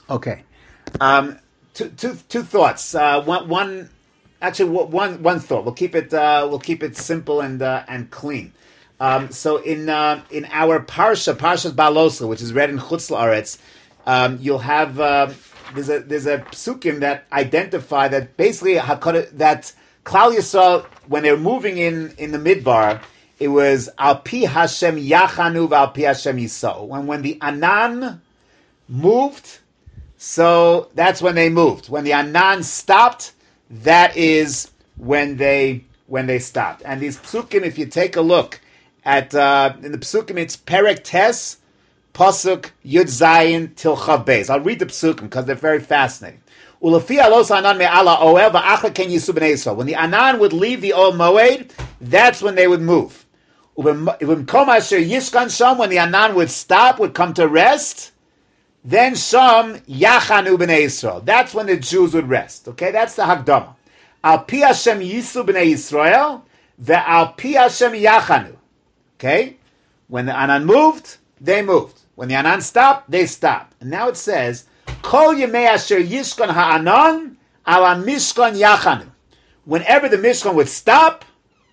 Okay. Two thoughts. One thought. We'll keep it simple and clean. So in our Parshas Balosa, which is read in Chutz La'aretz, you'll have there's a psukim that identify that basically that Klal Yisrael, when they're moving in the Midbar, it was al pi Hashem yachanu al pi Hashem yisau. When the Anan moved, so that's when they moved. When the Anan stopped, that is when they stopped. And these psukim, if you take a look at in the psukim, it's Perek Tes, Pasuk Yud Zayin till Chav Beis. I'll read the psukim because they're very fascinating. Ulefi alos Anan me'ala oel va'achla ken yisu b'nei Yisrael. When the Anan would leave the Ol Moed, that's when they would move. Ubimkom asher yishkan sham, when the Anan would stop, would come to rest, then Sham Yachanu b'nei Yisrael. That's when the Jews would rest. Okay, that's the Hagdama. Al pi Hashem yisu b'nei Yisrael, ve'al pi Hashem Yachanu. Okay, when the Anan moved, they moved. When the Anan stopped, they stopped. And now it says, Kol yemei asher yishkan ha'anan ala mishkan Yachanu. Whenever the Mishkan would stop,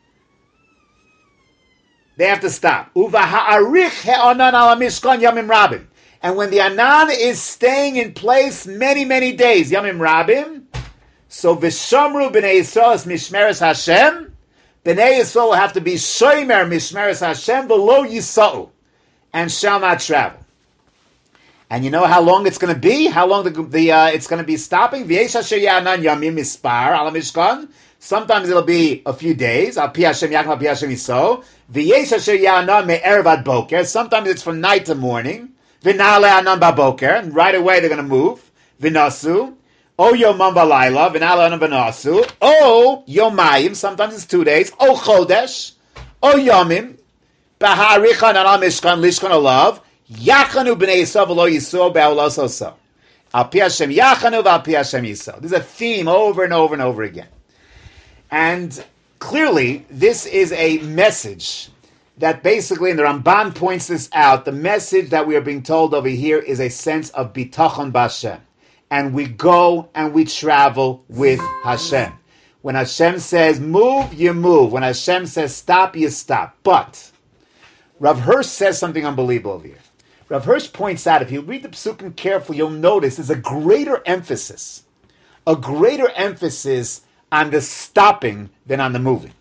they have to stop. Uva ha'arich ha'anan ala mishkan yamim rabim. And when the Anan is staying in place many, many days, Yamim Rabim, so Vishamru b'nei Yisrael is Mishmeres Hashem, b'nei Yisrael will have to be Shomer Mishmeres Hashem below Yisrael, and shall not travel. And you know how long it's going to be? How long it's going to be stopping? V'yesh asher ya'anan yamim mispar ala mishkan. Sometimes it'll be a few days. Al pi Hashem yakim, al pi Hashem yisrael. V'yesh asher ya'anan me'erev ad boker. Sometimes it's from night to morning. V'nale anan baboker, and right away they're going to move. V'nasu, o yomam balayla, v'nale anan v'nasu, o yomayim, sometimes it's 2 days, o chodesh, o yomim, b'ha'aricha anan mishkan lishkan olav, yachanu b'nei Yisrael v'lo Yisrael be'olos oso. Al pi Hashem yachanu v'al pi Hashem Yisrael. There's a theme over and over and over again. And clearly, this is a message that basically, and the Ramban points this out, the message that we are being told over here is a sense of bitachon b'Hashem. And we go and we travel with Hashem. When Hashem says move, you move. When Hashem says stop, you stop. But Rav Hirsch says something unbelievable over here. Rav Hirsch points out, if you read the psukim carefully, you'll notice there's a greater emphasis on the stopping than on the moving.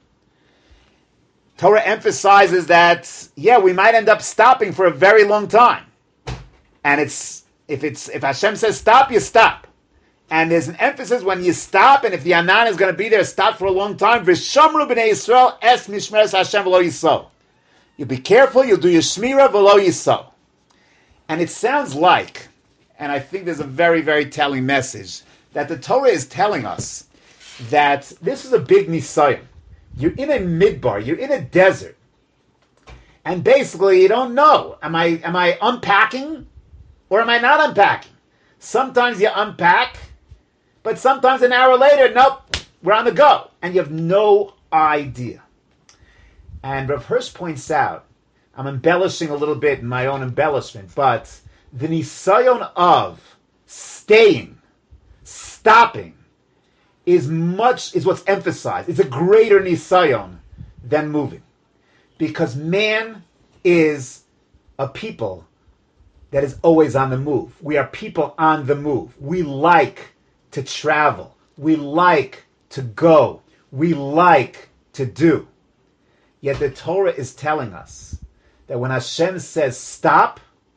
Torah emphasizes that, we might end up stopping for a very long time. And if Hashem says stop, you stop. And there's an emphasis when you stop, and if the Anan is going to be there, stop for a long time. V'shamru b'nei Yisrael es mishmeres Hashem v'lo Yisrael. You'll be careful, you'll do your shmira v'lo Yisrael. And it sounds like, and I think there's a very, very telling message, that the Torah is telling us that this is a big nisayon. You're in a midbar, you're in a desert, and basically you don't know, am I unpacking or am I not unpacking? Sometimes you unpack, but sometimes an hour later, nope, we're on the go, and you have no idea. And Rav Hirsch points out, I'm embellishing a little bit in my own embellishment, but the nisayon of staying, stopping, is what's emphasized. It's a greater nisayon than moving. Because man is a people that is always on the move. We are people on the move. We like to travel. We like to go. We like to do. Yet the Torah is telling us that when Hashem says stop,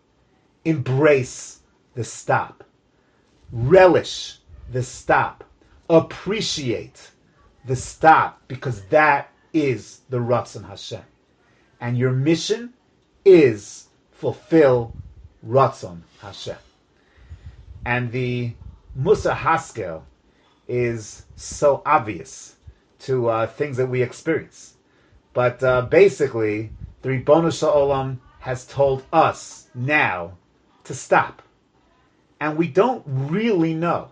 embrace the stop. Relish the stop. Appreciate the stop, because that is the Ratzon Hashem. And your mission is fulfill Ratzon Hashem. And the Musa Haskel is so obvious to things that we experience. But basically, the Ribono Shel Olam has told us now to stop. And we don't really know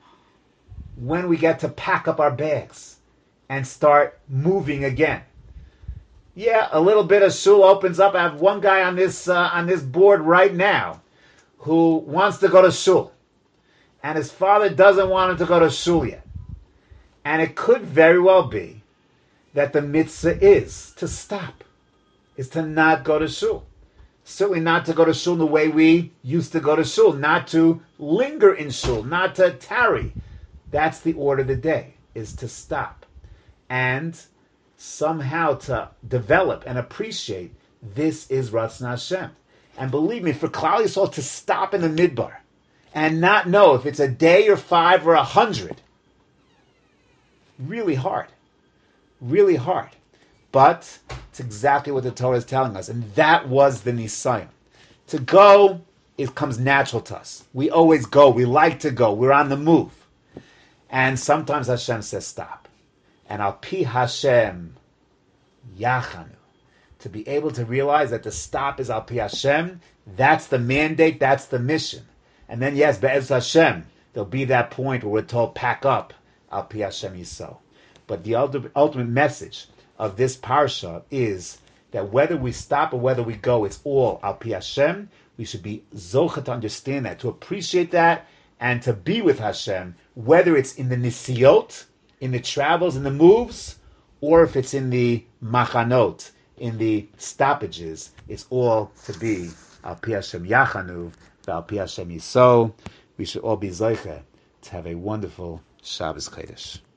when we get to pack up our bags and start moving again. Yeah, a little bit of shul opens up. I have one guy on this board right now who wants to go to shul. and his father doesn't want him to go to shul yet. And it could very well be that the mitzvah is to stop, is to not go to shul. Certainly not to go to shul the way we used to go to shul, not to linger in shul, not to tarry. That's the order of the day, is to stop. And somehow to develop and appreciate this is Ratzon Hashem. And believe me, for Klal Yisrael to stop in the midbar and not know if it's a day or 5 or 100, really hard. Really hard. But it's exactly what the Torah is telling us. And that was the Nisayon. To go, it comes natural to us. We always go. We like to go. We're on the move. And sometimes Hashem says stop. And al pi Hashem yachanu. To be able to realize that the stop is al pi Hashem, that's the mandate, that's the mission. And then yes, be'ez Hashem, there'll be that point where we're told pack up al pi Hashem Yisrael. But the ultimate message of this parsha is that whether we stop or whether we go, it's all al pi Hashem. We should be zocha to understand that, to appreciate that, and to be with Hashem, whether it's in the nisiyot, in the travels, in the moves, or if it's in the machanot, in the stoppages. It's all to be al pi Hashem yachanu, al pi Hashem Yisrael. We should all be zocha to have a wonderful Shabbos Chodesh.